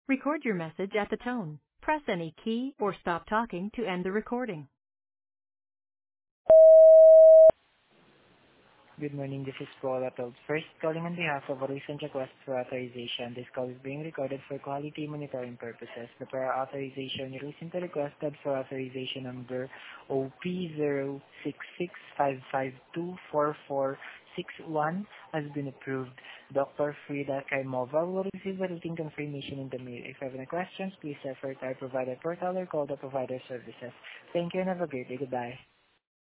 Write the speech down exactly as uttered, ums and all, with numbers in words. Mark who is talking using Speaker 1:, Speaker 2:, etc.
Speaker 1: Record your message at the tone. Press any key or stop talking to end the recording.
Speaker 2: Good morning. This is Paul Apple. First, calling on behalf of a recent request for authorization. This call is being recorded for quality monitoring purposes. The prior authorization you recently requested for authorization number O P zero six six five five two four four six one has been approved. Doctor Frida Kaimova will receive the written confirmation in the mail. If you have any questions, please refer to our provider portal or call the provider services. Thank you and have a great day. Goodbye.